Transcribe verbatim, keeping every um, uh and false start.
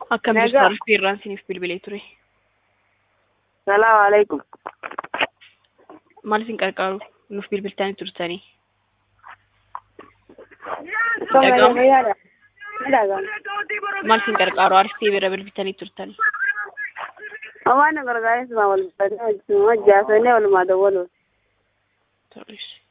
Akkam jirtu Nagaa. Alfiirraan siniif bilbilee ture. Salaamu alaikum. Maal isin qarqaaru nuuf bilbiltanii turtanii? Dhaga'ama. Dhaga'ama. Dhaga'ama. Maal isin qarqaaru Alfii bira bilbiltanii turtanii? Waan gargaarsuma wal barbaadee hojjaasanii walumaa dawwaluun. Tolis.